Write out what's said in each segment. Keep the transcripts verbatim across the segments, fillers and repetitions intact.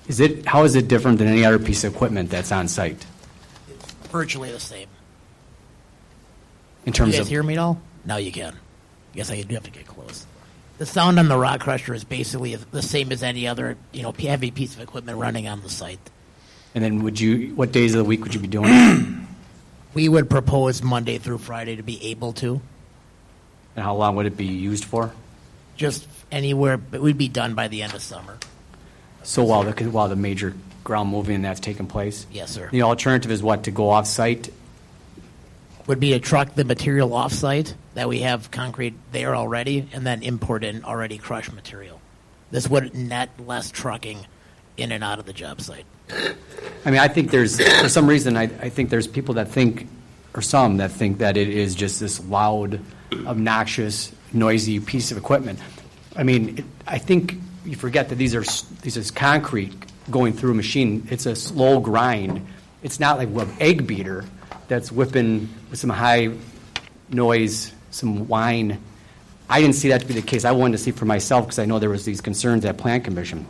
Is it, how is it different than any other piece of equipment that's on site Virtually the same. in Can terms you guys of? hear me at all? Now you can. Yes, I do have to get close. The sound on the rock crusher is basically the same as any other, you know, heavy piece of equipment running on the site. And then would you, what days of the week would you be doing it? We would propose Monday through Friday to be able to. And how long would it be used for? Just anywhere, but we'd be done by the end of summer. So while the, while the major ground moving and that's taking place? Yes, sir. The alternative is what, to go off-site? Would be to truck the material off-site, that we have concrete there already, and then import in already crushed material. This would net less trucking in and out of the job site. I mean, I think there's, for some reason, I, I think there's people that think, or some that think that it is just this loud, obnoxious, noisy piece of equipment. I mean, it, I think you forget that these are these is concrete going through a machine. It's a slow grind. It's not like an egg beater that's whipping with some high noise, some whine. I didn't see that to be the case. I wanted to see for myself because I know there was these concerns at Plan Commission.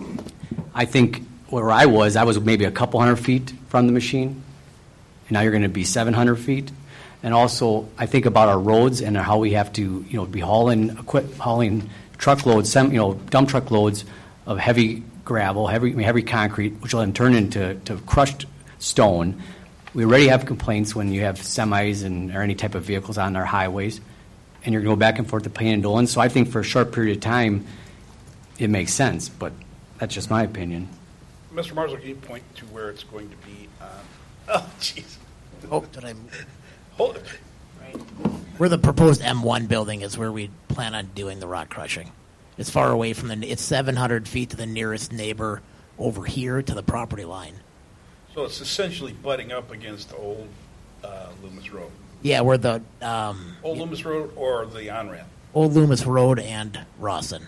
I think where I was, I was maybe a couple hundred feet from the machine, and now you're going to be seven hundred feet. And also, I think about our roads and how we have to, you know, be hauling equip, hauling truckloads, some, you know, dump truck loads of heavy gravel, heavy heavy concrete, which will then turn into to crushed stone. We already have complaints when you have semis and or any type of vehicles on our highways, and you're going to go back and forth to Plain and Dolan. So I think for a short period of time, it makes sense, but that's just my opinion. Mister Marzal, can you point to where it's going to be on? Oh, jeez. Oh, did I? Hold it. Right. Where the proposed M one building is where we plan on doing the rock crushing. It's far away from the, it's seven hundred feet to the nearest neighbor over here to the property line. So it's essentially butting up against Old uh, Loomis Road. Yeah, where the, um, Old Loomis Road or the on-ramp? Old Loomis Road and Rawson.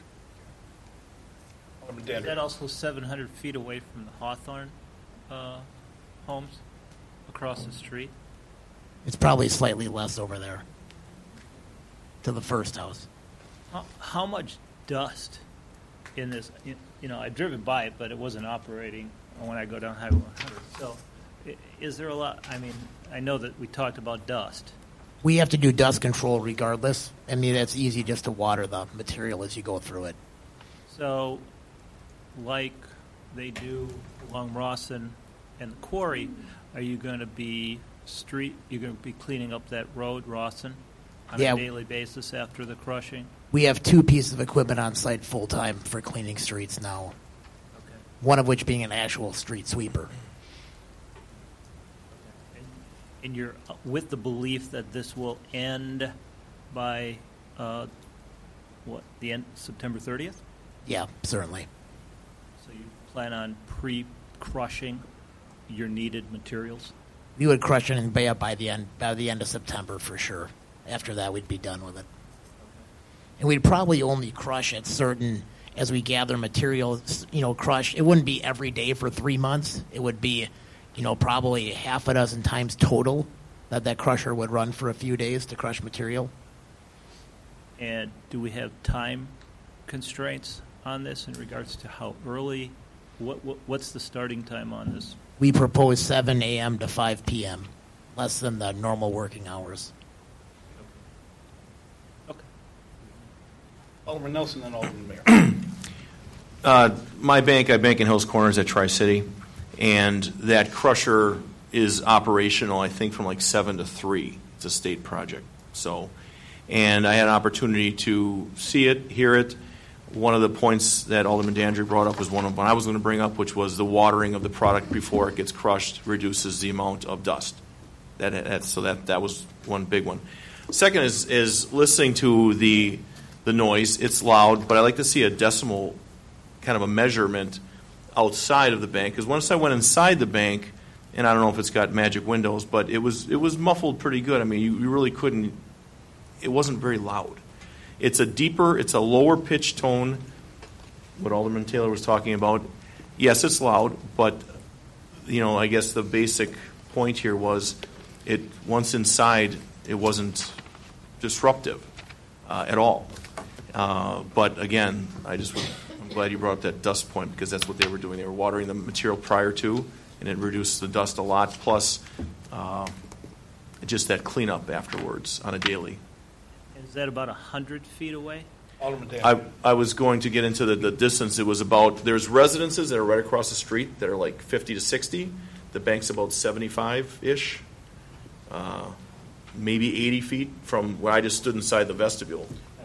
Is that also seven hundred feet away from the Hawthorne uh, homes across the street? It's probably slightly less over there to the first house. How, how much dust in this? You, you know, I've driven by it, but it wasn't operating when I go down Highway one hundred. So, i- is there a lot? I mean, I know that we talked about dust. We have to do dust control regardless. I mean, it's easy just to water the material as you go through it. So, like they do along Rawson and the quarry, are you going to be street? You're going to be cleaning up that road, Rawson, on Yeah. a daily basis after the crushing? We have two pieces of equipment on site full time for cleaning streets now. Okay. One of which being an actual street sweeper. And, and you're uh, with the belief that this will end by uh, what? The end September thirtieth. Yeah, certainly. So you plan on pre-crushing your needed materials? We would crush it and bay up by the end by the end of September for sure. After that, we'd be done with it. And we'd probably only crush at certain, as we gather materials, you know, crush. It wouldn't be every day for three months. It would be, you know, probably half a dozen times total that that crusher would run for a few days to crush material. And do we have time constraints on this in regards to how early? What, what what's the starting time on this? We propose seven a.m. to five p.m., less than the normal working hours. Okay. Alderman Nelson and Alderman Mayor. Uh, my bank, I bank in Hills Corners at Tri-City, and that crusher is operational, I think, from like seven to three. It's a state project. So, and I had an opportunity to see it, hear it. One of the points that Alderman Dandry brought up was one of what I was going to bring up, which was the watering of the product before it gets crushed reduces the amount of dust. That, that so that that was one big one. Second is is listening to the the noise. It's loud, but I like to see a decimal kind of a measurement outside of the bank, because once I went inside the bank, and I don't know if it's got magic windows, but it was it was muffled pretty good. I mean, you, you really couldn't. It wasn't very loud. It's a deeper, it's a lower pitch tone, what Alderman Taylor was talking about. Yes, it's loud, but, you know, I guess the basic point here was it once inside, it wasn't disruptive uh, at all. Uh, but, again, I just I'm glad you brought up that dust point, because that's what they were doing. They were watering the material prior to, and it reduced the dust a lot, plus uh, just that cleanup afterwards on a daily. Is that about one hundred feet away? Alderman Dan. I, I was going to get into the, the distance. It was about, there's residences that are right across the street that are like fifty to sixty. The bank's about seventy-five-ish, uh, maybe eighty feet from where I just stood inside the vestibule.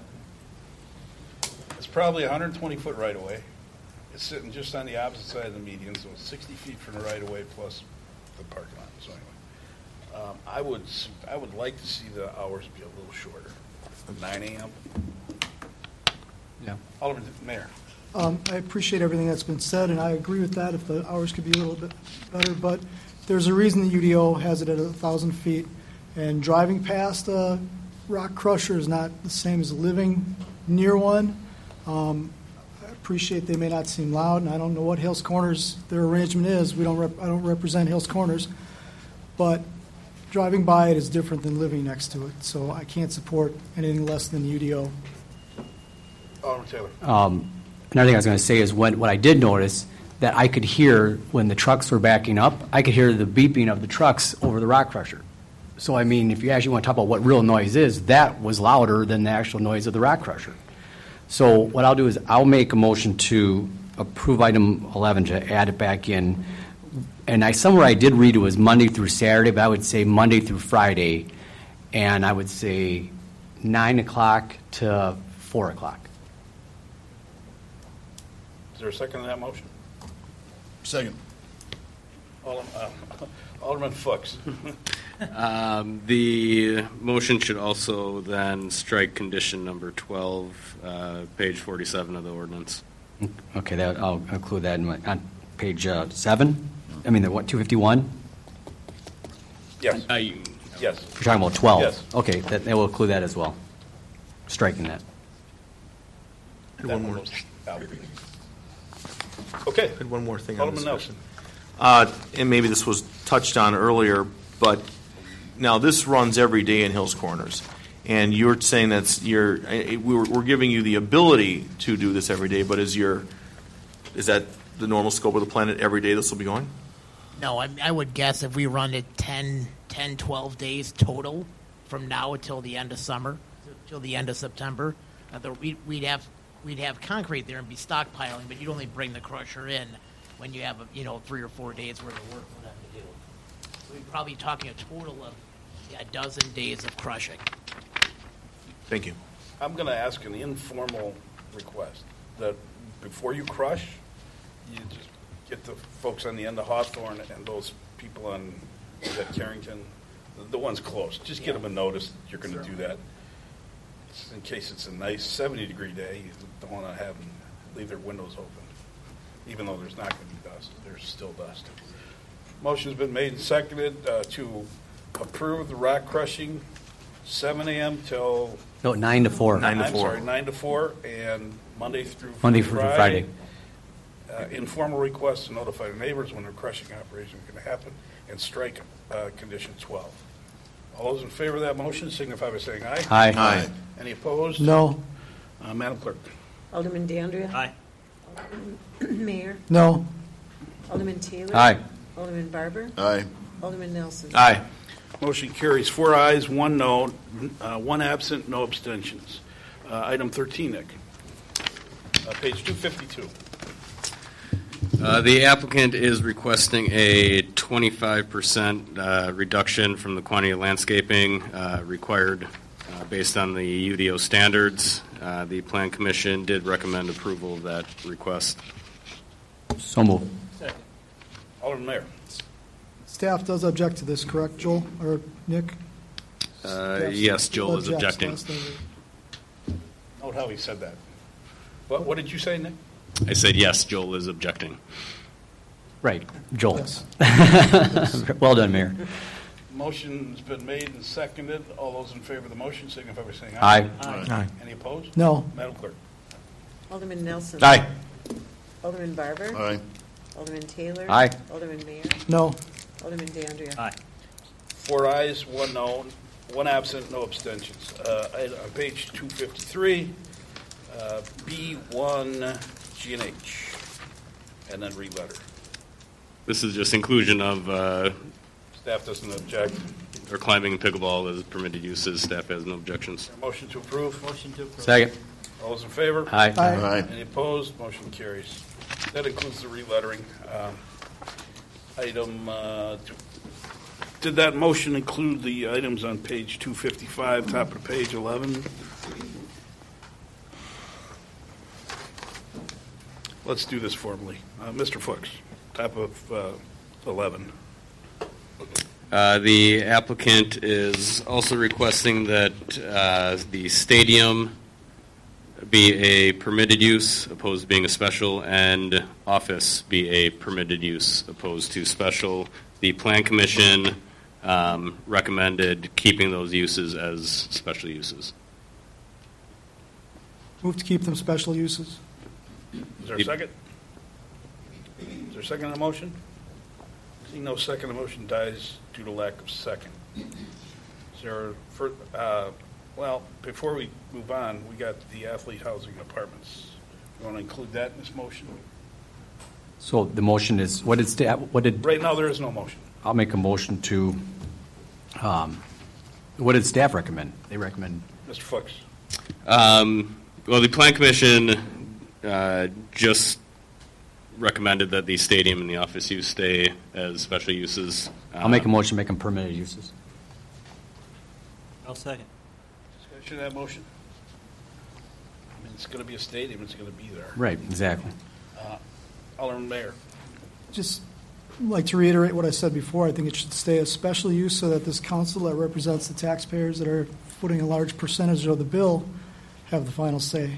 It's probably a one hundred twenty foot right away. It's sitting just on the opposite side of the median, so it's sixty feet from the right of way plus the parking lot. So anyway, um, I would s- I would like to see the hours be a little shorter, nine a.m. Yeah. Alderman Mayor. Um, I appreciate everything that's been said, and I agree with that if the hours could be a little bit better, but there's a reason the U D O has it at one thousand feet, and driving past a rock crusher is not the same as living near one. Um, I appreciate they may not seem loud, and I don't know what Hills Corners, their arrangement is. We don't. Rep- I don't represent Hills Corners, but driving by it is different than living next to it, so I can't support anything less than the U D O. Alderman Taylor. Um, Another thing I was going to say is when, what I did notice, that I could hear when the trucks were backing up, I could hear the beeping of the trucks over the rock crusher. So, I mean, if you actually want to talk about what real noise is, that was louder than the actual noise of the rock crusher. So what I'll do is I'll make a motion to approve item eleven, to add it back in. And I somewhere I did read it was Monday through Saturday, but I would say Monday through Friday. And I would say nine o'clock to four o'clock. Is there a second to that motion? Second. Alderman, uh, Alderman Fuchs. Um, the motion should also then strike condition number twelve, uh, page forty-seven of the ordinance. Okay, that, I'll include that in my, on page uh, seven. I mean, the what, two fifty-one? Yes. Uh, you- Yes. You're talking about twelve? Yes. Okay, that, that will include that as well. Striking that. I had one more, Okay. I had one more thing on Alderman this. Nelson. Uh, and maybe this was touched on earlier, but now this runs every day in Hills Corners. And you're saying that's your, I- we're, we're giving you the ability to do this every day, but is your, is that the normal scope of the planet every day this will be going? No, I, I would guess if we run it ten, ten, twelve days total from now until the end of summer, till the end of September, uh, there, we'd, we'd have we'd have concrete there and be stockpiling, but you'd only bring the crusher in when you have, a, you know, three or four days worth of work for them to do. So we're probably talking a total of yeah, a dozen days of crushing. Thank you. I'm going to ask an informal request that before you crush, you just get the folks on the end of Hawthorne and those people on at Carrington, the, the ones close, just get them a notice that you're going to do that. Just in case it's a nice seventy degree day, you don't want to have them leave their windows open. Even though there's not going to be dust, there's still dust. Motion's been made and seconded uh, to approve the rock crushing seven a.m. till No, nine to four. Nine to I'm four. sorry, nine to four, and Monday through Monday through Friday. Uh, informal request to notify the neighbors when the crushing operation is going to happen, and strike uh, condition twelve. All those in favor of that motion signify by saying aye. Aye. Aye. Any opposed? No. Uh, Madam Clerk. Alderman DeAndrea. Aye. Mayor. No. Alderman Taylor. Aye. Alderman Barber. Aye. Alderman Nelson. Aye. Motion carries four ayes, one no, uh, one absent, no abstentions. Uh, Item thirteen, Nick. Uh, Page two fifty-two. Uh, the applicant is requesting a twenty-five percent uh, reduction from the quantity of landscaping uh, required uh, based on the U D O standards. Uh, the Plan Commission did recommend approval of that request. So moved. Second. Alderman Mayor. Staff does object to this, correct, Joel or Nick? Uh, Staff yes, Joel is objects objecting. last time. Note how he said that. What, what did you say, Nick? I said yes, Joel is objecting. Right, Joel. Yes. Well done, Mayor. Motion's been made and seconded. All those in favor of the motion signify by saying aye. Aye. Aye. Any opposed? No. Madam Clerk. Alderman Nelson. Aye. Alderman Barber. Aye. Alderman Taylor. Aye. Alderman Mayor. No. Alderman DeAndrea. Aye. Four ayes, one no, one absent, no abstentions. Uh, I- On page two fifty-three, uh, B one G and H, and then re-letter. This is just inclusion of, uh, Staff doesn't object. or climbing and pickleball as permitted uses. Staff has no objections. Motion to approve. Motion to approve. Second. All those in favor? Aye. Aye. Any opposed? Motion carries. That includes the re-lettering. Um, Item, uh, two- did that motion include the items on page two fifty-five, top of page eleven? Let's do this formally. Uh, Mister Fuchs, top of uh, eleven. Uh, The applicant is also requesting that uh, the stadium be a permitted use opposed to being a special, and office be a permitted use opposed to special. The Plan Commission um, recommended keeping those uses as special uses. Move to keep them special uses. Is there a second? Is there a second on the motion? Seeing no second, the motion dies due to lack of second. Is there, a fir- uh, well, before we move on, we got the athlete housing apartments. You want to include that in this motion? So the motion is, what did, sta- what did, Right now, there is no motion. I'll make a motion to, um, what did staff recommend? They recommend, Mister Fuchs. Um, well, the Plan Commission uh, just recommended that the stadium and the office use stay as special uses. I'll make a Um, motion to make them permitted uses. I'll second. Discussion of that motion? I mean, it's going to be a stadium, it's going to be there. Right, exactly. Alderman Mayor. Just like to reiterate what I said before. I think it should stay a special use so that this council that represents the taxpayers that are footing a large percentage of the bill have the final say.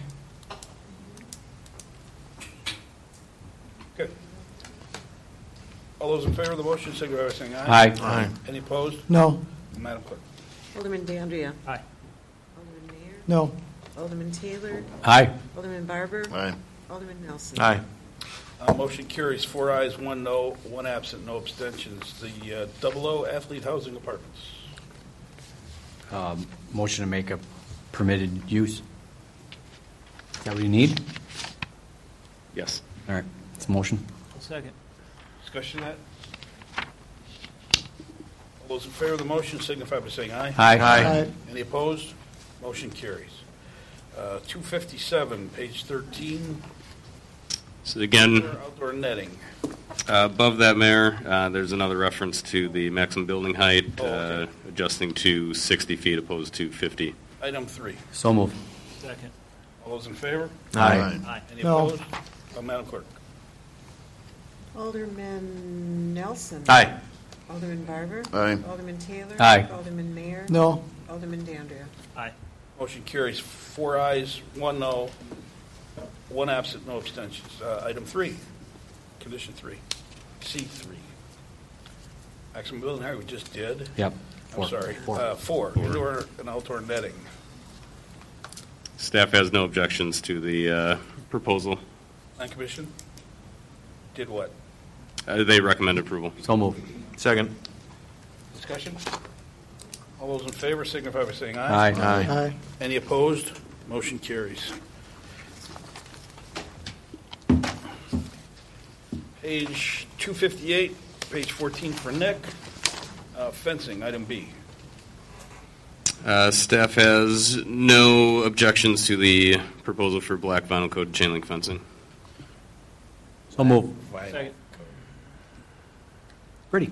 Okay. All those in favor of the motion, signify by saying aye. Aye. Aye. Any opposed? No. Madam Clerk. Alderman Dandria. Aye. Alderman Mayor. No. Alderman Taylor. Aye. Alderman Barber. Aye. Alderman Nelson. Aye. Uh, Motion carries, four ayes, one no, one absent, no abstentions. The uh, Double O Athlete Housing Apartments. Um, Motion to make a permitted use. Is that what you need? Yes. All right, it's a motion. I'll second. Discussion on that? All those in favor of the motion signify by saying aye. Aye. Aye. Any opposed? Motion carries. Uh, two fifty-seven, page thirteen, So again, outdoor- outdoor netting. uh, above that, Mayor, uh, there's another reference to the maximum building height, Oh, okay. uh, adjusting to sixty feet opposed to fifty. Item three. So moved. Second. All those in favor? Aye. Aye. Any No. opposed? Uh, Madam Clerk. Alderman Nelson. Aye. Alderman Barber. Aye. Alderman Taylor. Aye. Alderman Mayor. No. Alderman Dandria. Aye. Motion carries, four ayes, one no, one absent, no abstentions. Uh, Item three, condition three, C three. Maximum building height we just did. Yep. I'm Four. sorry. Four. Uh, Four, indoor and outdoor netting. Staff has no objections to the uh, proposal. Plan Commission did what? Uh, They recommend approval. So moved. Second. Discussion? All those in favor signify by saying aye. Aye. Aye. Any opposed? Motion carries. Page two fifty-eight, page fourteen for Nick. Uh, Fencing, item B. Uh, Staff has no objections to the proposal for black vinyl coated chain link fencing. So moved. Vinyl. Second. Pretty.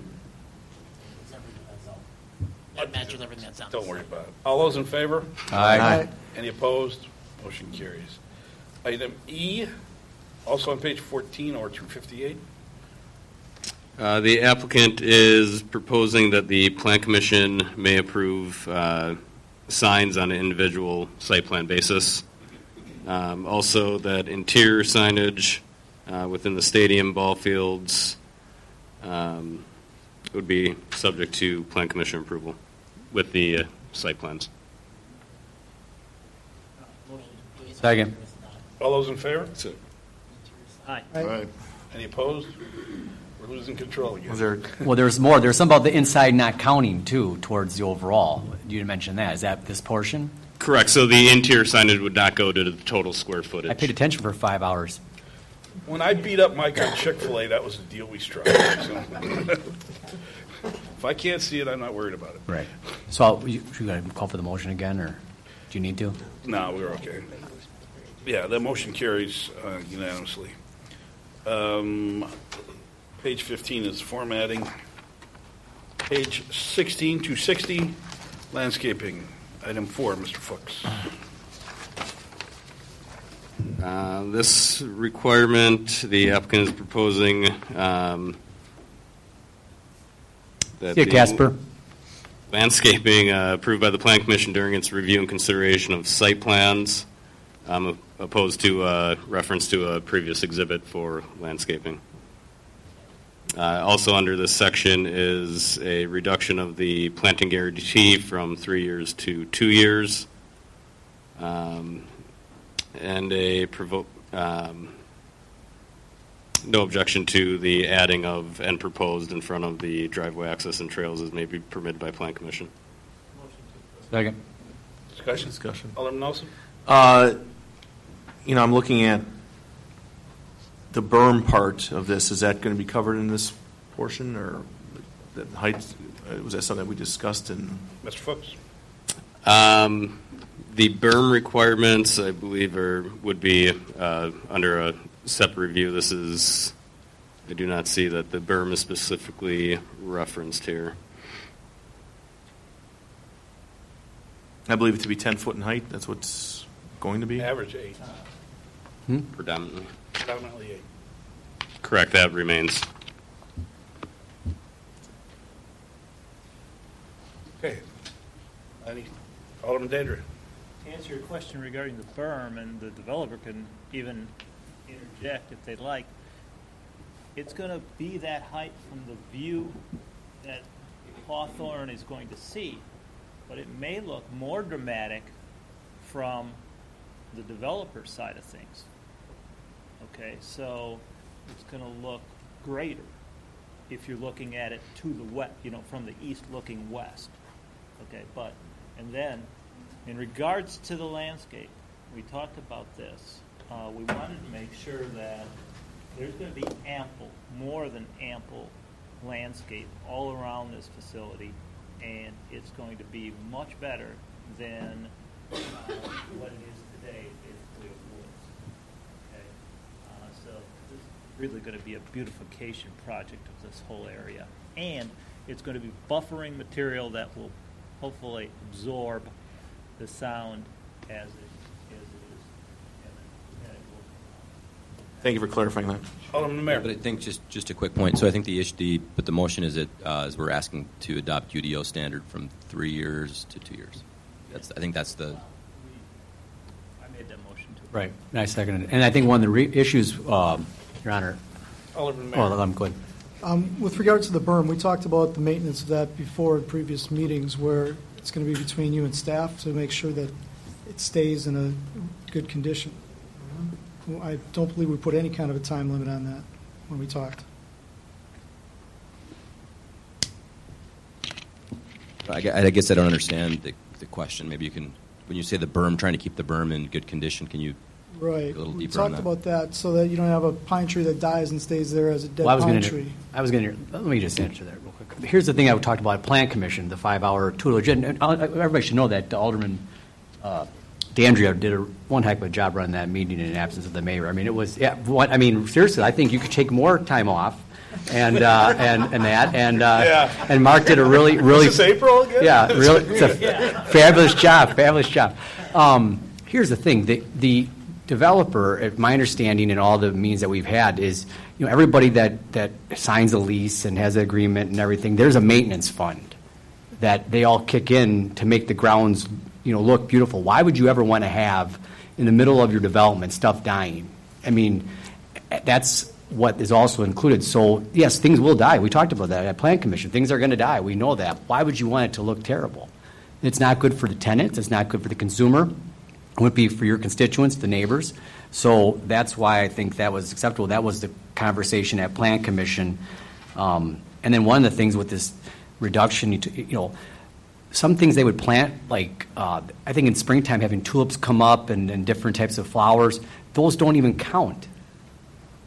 That matches everything that's on. Don't worry about it. All those in favor? Aye. Any opposed? Motion carries. Item E, also on page fourteen or two fifty-eight. Uh, The applicant is proposing that the Plan Commission may approve uh, signs on an individual site plan basis. Um, Also, that interior signage uh, within the stadium, ball fields, um, would be subject to Plan Commission approval with the uh, site plans. Second. All those in favor? Aye. Aye. Any opposed? We're losing control again. Was there, Well, there's more. There's some about the inside not counting, too, towards the overall. You mentioned that. Is that this portion? Correct. So the interior signage would not go to the total square I paid footage. attention for five hours. When I beat up Mike on Chick-fil-A, that was the deal we struck. So. If I can't see it, I'm not worried about it. Right. So I'll- you, you got to call for the motion again, or do you need to? No, we're okay. Yeah, the motion carries uh, unanimously. Um, Page fifteen is formatting. Page sixteen to sixty, landscaping. Item four, Mister Fuchs. Uh, This requirement, the applicant is proposing um, that Yeah, the Casper. landscaping uh, approved by the Plan Commission during its review and consideration of site plans, um, opposed to uh, reference to a previous exhibit for landscaping. Uh, Also under this section is a reduction of the planting guarantee from three years to two years. Um, And a provo- um, no objection to the adding of and proposed in front of the driveway access and trails as may be permitted by Plan Commission. Second. Discussion? Discussion. Alderman Nelson? Uh, You know, I'm looking at the berm part of this. Is that going to be covered in this portion, or the height? uh, Was that something we discussed in? Mister Fuchs? Um, the berm requirements, I believe, are would be uh, under a separate review. This is, I do not see that the berm is specifically referenced here. I believe it to be ten foot in height. That's what's going to be. Average eight, Predominantly. predominantly eight. Correct, that remains. Okay. Any, Alderman Dandria? To answer your question regarding the berm, and the developer can even interject if they'd like, it's going to be that height from the view that Hawthorne is going to see, but it may look more dramatic from the developer side of things. Okay, so it's going to look greater if you're looking at it to the west, you know, from the east looking west. Okay, but, and then, in regards to the landscape, we talked about this. Uh, we wanted to make sure that there's going to be ample, more than ample landscape all around this facility, and it's going to be much better than uh, what it is today in Cleo Woods. Okay, uh, so this is really going to be a beautification project of this whole area, and it's going to be buffering material that will hopefully absorb the sound as it, as it is. And, and it will, Thank you for clarifying that. Alderman Mayor? But I think just, just a quick point. So I think the issue, the, but the motion is that uh, is we're asking to adopt U D O standard from three years to two years. That's I think that's the. I made that motion too. Right, and I seconded it. And I think one of the re- issues, um, Your Honor, Alderman Mayor? well, I'm good. Um, With regard to the berm, we talked about the maintenance of that before in previous meetings, where it's going to be between you and staff to make sure that it stays in a good condition. I don't believe we put any kind of a time limit on that when we talked. I gue- I guess I don't understand the, the question. Maybe you can, when you say the berm, trying to keep the berm in good condition, can you Right. go a little We deeper on talked that? about that so that you don't have a pine tree that dies and stays there as a dead Well, I was pine going to, tree. I was going to, let me just answer that real quick. Here's the thing I talked about, Plan Commission, the five-hour tutelage, and and everybody should know that Alderman uh, Dandria did a one heck of a job running that meeting in absence of the mayor. I mean, it was, yeah, what, I mean, seriously, I think you could take more time off and, uh, and, and that, and, uh, Yeah. and Mark did a really, really. Is this April again? Yeah, really, it's a fabulous job, fabulous job. Um, here's the thing, the, the developer, if my understanding and all the meetings that we've had is, you know, everybody that, that signs a lease and has an agreement and everything, there's a maintenance fund that they all kick in to make the grounds, you know, look beautiful. Why would you ever want to have, in the middle of your development, stuff dying? I mean, that's what is also included. So, yes, things will die. We talked about that at Plan Commission. Things are going to die. We know that. Why would you want it to look terrible? It's not good for the tenants. It's not good for the consumer. It wouldn't be for your constituents, the neighbors. So that's why I think that was acceptable. That was the conversation at Plan Commission. Um, and then one of the things with this reduction, you, t- you know, some things they would plant, like uh, I think in springtime having tulips come up and, and different types of flowers, those don't even count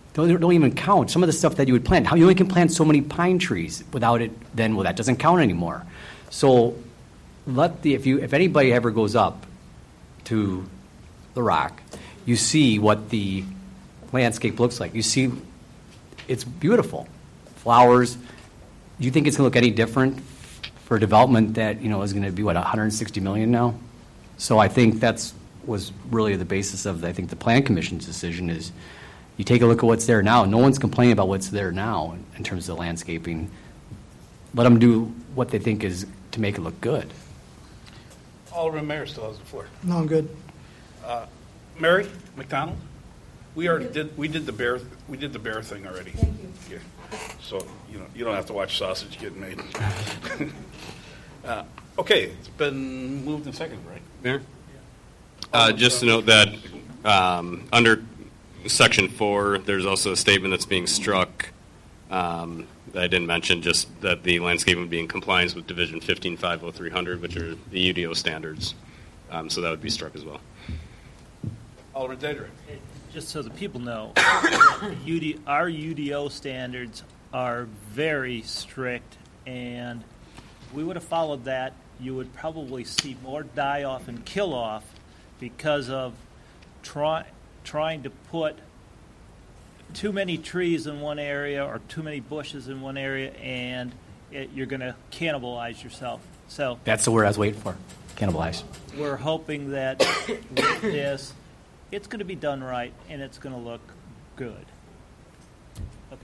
don't, don't even count. Some of the stuff that you would plant, how you only can plant so many pine trees without it, then, well, that doesn't count anymore. So let the, if you, if anybody ever goes up to the Rock, you see what the landscape looks like. You see, it's beautiful. Flowers. Do you think it's going to look any different for a development that, you know, is going to be, what, one hundred sixty million now? So I think that's was really the basis of, I think, the Plan Commission's decision is you take a look at what's there now. No one's complaining about what's there now in, in terms of the landscaping. Let them do what they think is to make it look good. Alderman Mayor still has the floor. No, I'm good. Uh, Mary McDonald, we already did, we did the bear, we did the bear thing already. Thank you. Yeah. So, you know, you don't have to watch sausage get made. uh, okay, it's been moved and seconded, right? Mayor? Uh, just to note that um, under section four, there's also a statement that's being struck um, that I didn't mention, just that the landscaping would be in compliance with Division fifteen five oh three hundred, which are the U D O standards. Um, so that would be struck as well. Alderman Deidre. Just so the people know, U D, our U D O standards are very strict, and we would have followed that, you would probably see more die-off and kill-off because of try, trying to put too many trees in one area or too many bushes in one area, and it, you're going to cannibalize yourself. So That's the word I was waiting for, cannibalize. we're hoping that with this, it's going to be done right, and it's going to look good. Okay.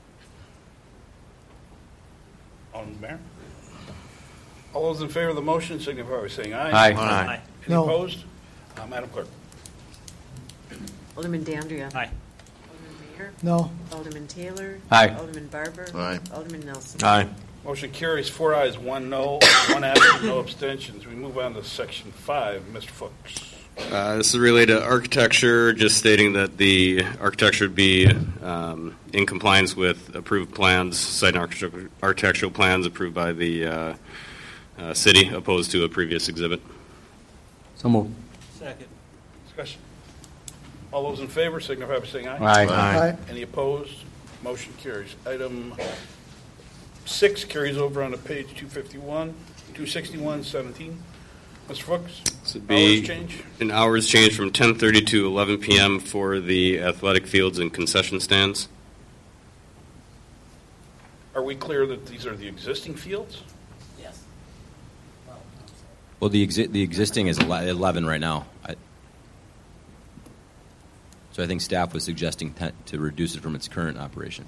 Alderman Mayor. All those in favor of the motion signify by saying aye. Aye. Aye. Any No. opposed? Uh, Madam Clerk. Alderman Dandria. Aye. Alderman Mayor. No. Alderman Taylor. Aye. Alderman Barber. Aye. Alderman Nelson. Aye. Motion carries four ayes, one no, one absent, no abstentions. We move on to section five. Mister Fuchs. Uh, this is related to architecture, just stating that the architecture would be um, in compliance with approved plans, site and architectural, architectural plans approved by the uh, uh, city, opposed to a previous exhibit. So move. Second. Discussion. All those in favor signify by saying aye. Aye. Aye. Any opposed? Motion carries. Item six carries over on to page two fifty-one, two sixty-one, seventeen. Mister Fuchs, This would be hours change? an hours change from ten thirty to eleven p.m. for the athletic fields and concession stands. Are we clear that these are the existing fields? Yes. Well, the exi- the existing is ele- eleven right now. I, so I think staff was suggesting ten, to reduce it from its current operation.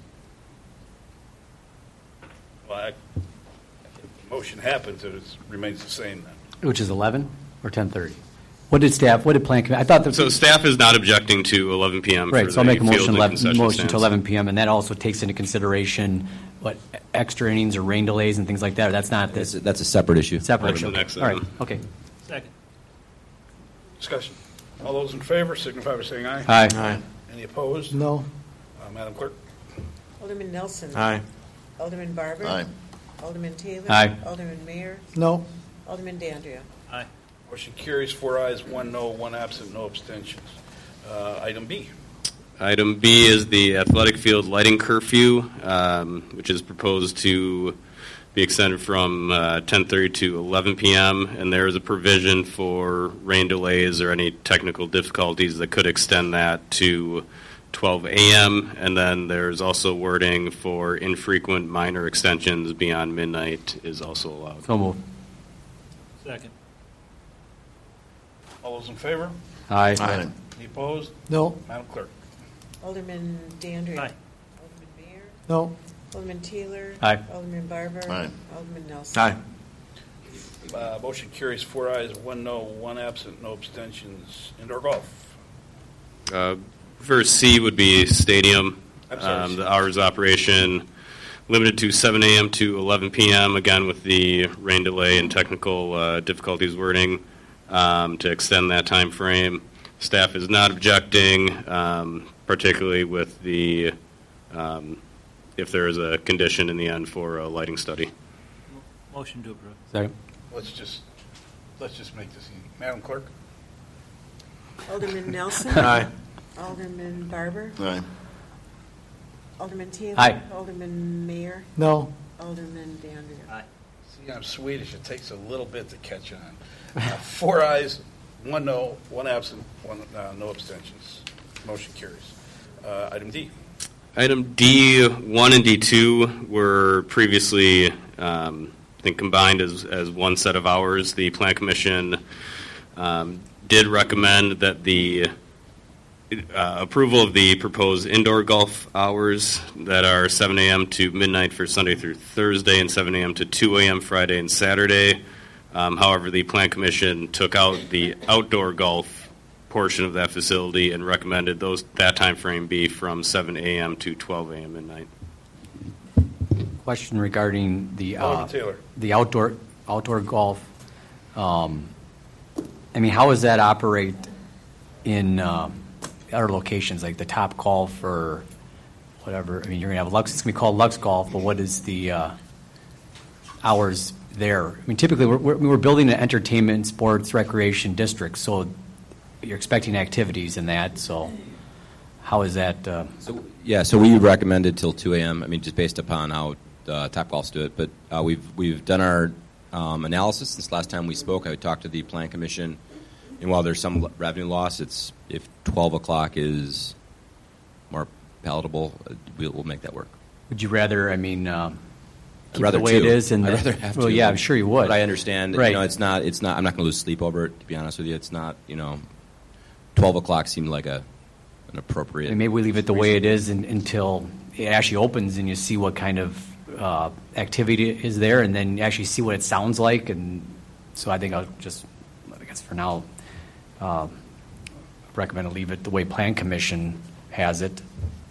Well, I, if the motion happens, it is- remains the same then. Which is eleven or ten thirty? What did staff, what did Plan Commission, I thought that. So staff is not objecting to eleven p.m. Right, for so I'll the make a fields motion, and eleven, concession motion stands. to eleven p.m., and that also takes into consideration, what, extra innings or rain delays and things like that? That's not That's, this that's a separate issue. separate That's the issue? next All right, item. okay. Second. Discussion. All those in favor signify by saying aye. Aye. Aye. Any opposed? No. Uh, Madam Clerk. Alderman Nelson. Aye. Alderman Barber. Aye. Alderman Taylor. Aye. Alderman Mayor. No. Alderman Dandria. Aye. Motion carries four ayes, one no, one absent, no abstentions. Uh, item B. Item B is the athletic field lighting curfew, um, which is proposed to be extended from uh, ten thirty to eleven p.m., and there is a provision for rain delays or any technical difficulties that could extend that to twelve a.m., and then there's also wording for infrequent minor extensions beyond midnight is also allowed. So move. Second. All those in favor? Aye. Aye. Any opposed? No. Madam Clerk. Alderman Dandria. Aye. Alderman Mayor. No. Alderman Taylor. Aye. Alderman Barber. Aye. Alderman Nelson. Aye. Uh, motion carries four ayes, one no, one absent, no abstentions. Indoor golf. Uh, First C would be stadium. I'm sorry, Um, Steve. The hours of operation limited to seven a.m. to eleven p.m., again with the rain delay and technical uh, difficulties wording um, to extend that time frame. Staff is not objecting, um, particularly with the, um, if there is a condition in the end for a lighting study. Motion to approve. Second. Let's just, let's just make this easy. Madam Clerk. Alderman Nelson. Aye. Alderman Barber. Aye. Alderman Taylor. Aye. Alderman Mayor. No. Alderman DeAndrea. Aye. See, I'm Swedish. It takes a little bit to catch on. Uh, Four ayes, one no, one absent, one uh, no abstentions. Motion carries. Uh, Item D. Item D one and D two were previously, um, I think, combined as, as one set of hours. The Plan Commission um, did recommend that the uh, approval of the proposed indoor golf hours that are seven a.m. to midnight for Sunday through Thursday and seven a.m. to two a.m. Friday and Saturday. Um, however, the Plan Commission took out the outdoor golf portion of that facility and recommended those that time frame be from seven a.m. to twelve a.m. midnight. Question regarding the uh, Alderman Taylor. the outdoor outdoor golf. Um, I mean, how does that operate in um, other locations, like the Top Golf or whatever? I mean, you're gonna have Lux. It's gonna be called Lux Golf, but what is the uh, hours there? I mean, typically we're, we're we're building an entertainment, sports, recreation district, so you're expecting activities in that. So, how is that? Uh, So, yeah, so we recommended till two a.m. I mean, just based upon how uh, Top Golfs do it. But uh, we've we've done our um, analysis since last time we spoke. I talked to the Plan Commission, and while there's some revenue loss, it's if twelve o'clock is more palatable, uh, we'll, we'll make that work. would you rather? I mean, um, keep I'd it rather the way two. it is, and I'd the- rather have well, two. yeah, I'm sure you would. But I understand. Right. You know, it's not. It's not. I'm not going to lose sleep over it. To be honest with you, it's not. You know, twelve o'clock seemed like a an appropriate. And maybe we leave it the way it is in, until it actually opens and you see what kind of uh, activity is there, and then you actually see what it sounds like. And so I think I'll just, I guess for now, uh, recommend to leave it the way Plan Commission has it,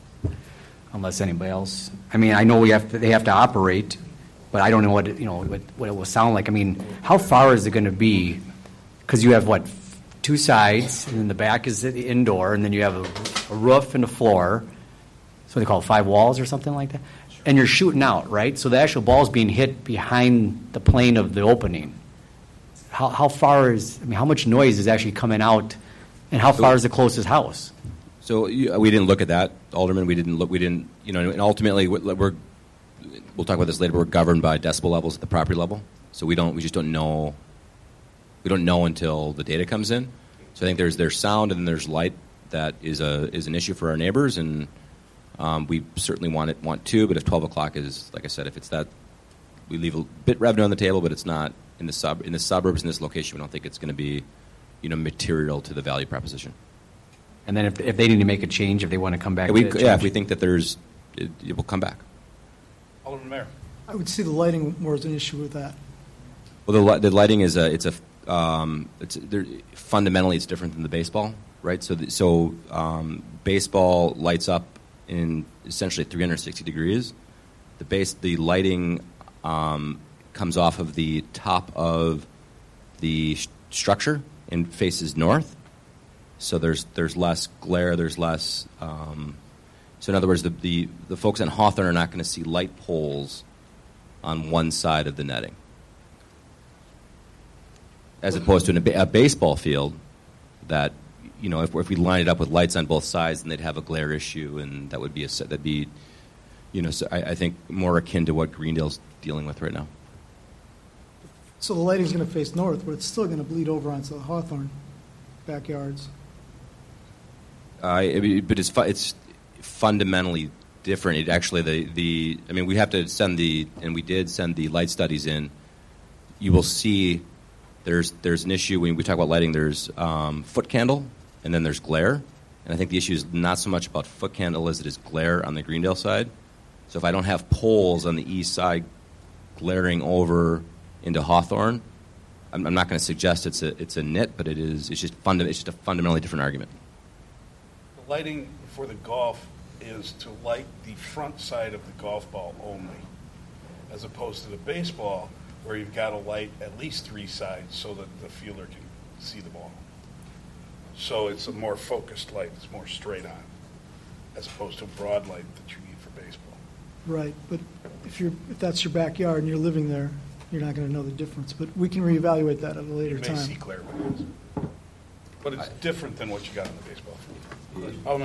unless anybody else. I mean, I know we have to, they have to operate, but I don't know what it, you know what, what it will sound like. I mean, how far is it going to be? Because you have what? Two sides, and then the back is the indoor, and then you have a, a roof and a floor. So they call it five walls or something like that. And you're shooting out, right? So the actual ball's being hit behind the plane of the opening. How, how far is, I mean, how much noise is actually coming out, and how far is the closest house? So you, we didn't look at that, Alderman. We didn't look. We didn't. You know, and ultimately, we're. We'll talk about this later. We're governed by decibel levels at the property level, so we don't. We just don't know. We don't know until the data comes in. So I think there's there's sound and then there's light that is a is an issue for our neighbors, and um, we certainly want it want to. But if twelve o'clock is, like I said, if it's that, we leave a bit revenue on the table, but it's not in the sub in the suburbs in this location. We don't think it's going to be, you know, material to the value proposition. And then if, if they need to make a change, if they want to come back, Yeah, we, to yeah change- if we think that there's, it, it will come back. Alderman Mayor. I would see the lighting more as an issue with that. Well, the, li- the lighting is a it's a um, it's there, fundamentally it's different than the baseball, right? So the, so um, baseball lights up in essentially three hundred sixty degrees. The base the lighting um, comes off of the top of the sh- structure and faces north. So there's there's less glare. There's less. Um, so in other words, the, the the folks on Hawthorne are not going to see light poles on one side of the netting, as opposed to in a, ba- a baseball field that, you know, if, if we line it up with lights on both sides, then they'd have a glare issue, and that would be a se- that'd be, you know, so I, I think more akin to what Greendale's dealing with right now. So the lighting's going to face north, but it's still going to bleed over onto the Hawthorne backyards. Uh, I mean, but it's fu- it's fundamentally different. It actually the the I mean, we have to send the and we did send the light studies in. You will see there's there's an issue when we talk about lighting. There's um, foot candle and then there's glare, and I think the issue is not so much about foot candle as it is glare on the Greendale side. So if I don't have poles on the east side glaring over into Hawthorne, I'm, I'm not going to suggest it's a it's a nit, but it is it's just funda- it's just a fundamentally different argument. The lighting for the golf is to light the front side of the golf ball only, as opposed to the baseball, where you've got to light at least three sides so that the fielder can see the ball. So it's a more focused light. It's more straight on, as opposed to a broad light that you need for baseball. Right, but if you're if that's your backyard and you're living there, you're not going to know the difference. But we can reevaluate that at a later You may time. see glare with it, but it's different than what you got in the baseball field. Alderman